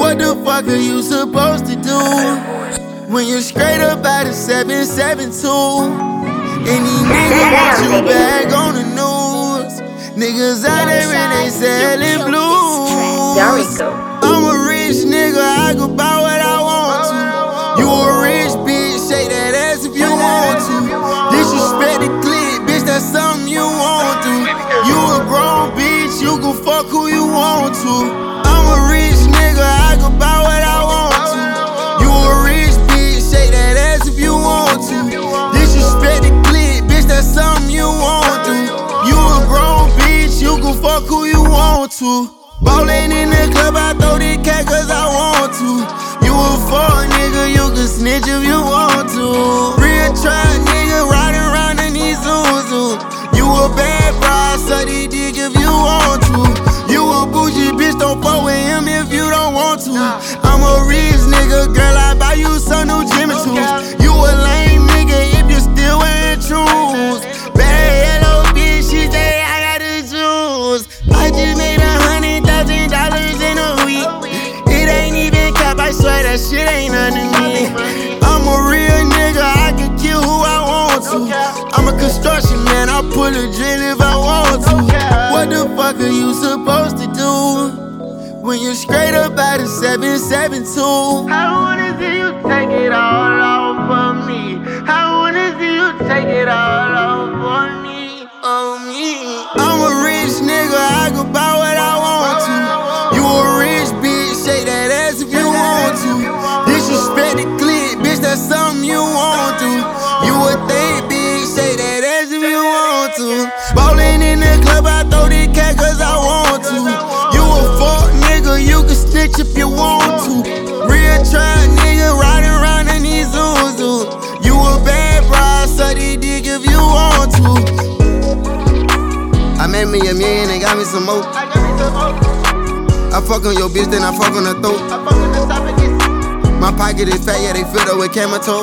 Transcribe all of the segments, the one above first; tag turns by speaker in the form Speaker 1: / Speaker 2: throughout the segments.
Speaker 1: What the fuck are you supposed to do when you're straight up out of 772? Any nigga want you back on the news. Niggas out there and they selling blues. I'm a rich nigga, I can buy what I want to. You a rich bitch, shake that ass if you want to. Disrespect the clique, bitch, that's something you want to. You a grown bitch, you can fuck who you want to. I'm a rich nigga, I can buy what I want to. You a rich bitch, shake that ass if you want to. Disrespect the clique, bitch, that's something you want to. You a grown bitch, you can fuck who you want to. Ballin' in the club, I throw the cat cause I want to. You a fuck nigga, you can snitch if you want to. Real trap nigga, riding around in these Zuzu. You a bad bride, suck the dick if you want to. You a bougie bitch, don't fuck with him if you don't want to. I'm a rich nigga, girl, I buy you some new Jimmy shoes. You a lame nigga if you still wearing shoes. Bad yellow bitch, she say I got the juice. I just made $100,000 in a week. It ain't even cap, I swear that shit ain't nothing to me. I'm a real nigga, I can kill who I want to. I'm a construction man, I pull a drill if I want to. What the fuck are you supposed to do when you're straight up out of 772?
Speaker 2: I wanna see you take it all off for me. I wanna see you take it all off for me.
Speaker 1: On me. I'm a rich nigga, I can buy what I want to. You a rich bitch, shake that ass if you want to. Disrespect the clique, bitch, that's something you want to. You a thick bitch, shake that ass if you want to. Ballin' in the club, I throw the cat cause I want to. You a fuck nigga, you can snitch if you want to. Real trap nigga, riding around in these Zuzu. You a bad bride, suck the dick if you want to. I made me $1 million and got me some more. I fuck on your bitch, then I fuck on her throat. My pocket is fat, yeah, they filled up with camel toe.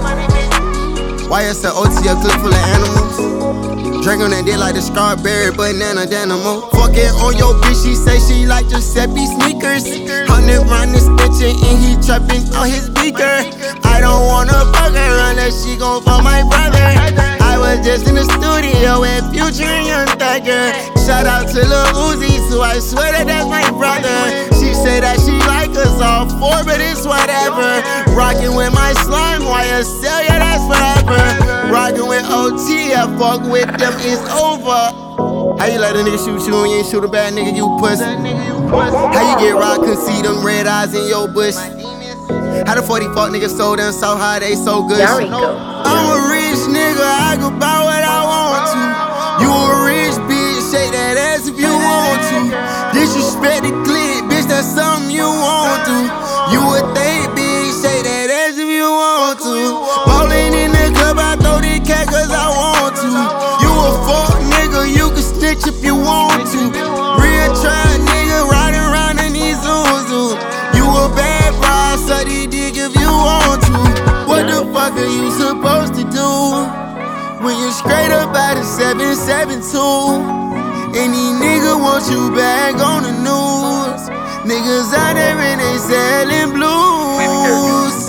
Speaker 1: YSL OTL clip full of animals. Drink on that dick like the strawberry banana dynamo. Fucking on your bitch, she say she like Giuseppe sneakers. 100 round this bitch and he trapping on his beaker. I don't wanna fuck her unless she gon' fuck my brother. I was just in the studio with Future and Young Thugger. Shout out to Lil Uzi, so I swear that that's my brother. She said that she like us all four, but it's whatever. Rockin' with my slime, YSL, yeah, that's forever. Rockin' with OT, I fuck with them, it's over. How you let a nigga shoot you and you ain't shoot a bad nigga, you pussy? How you get rocked, can see them red eyes in your bush? How the 40 fuck niggas so damn so high, they so good. I'm a rich nigga, I can buy what I want to. You a rich bitch, shake that ass if you want to. Disrespect the clique, bitch, that's something you want to. You a thick bitch, shake that ass if you want to. Ballin' in the club, I throw the cat cause I want to. You a fuck nigga, you can snitch if you want to. Real trap nigga, riding around in these Zuzu. You a bad bride, suck the dick if you want to. What the fuck are you supposed to do when you're straight up out of 772? Any nigga want you back on the news. Niggas out there and they selling blues.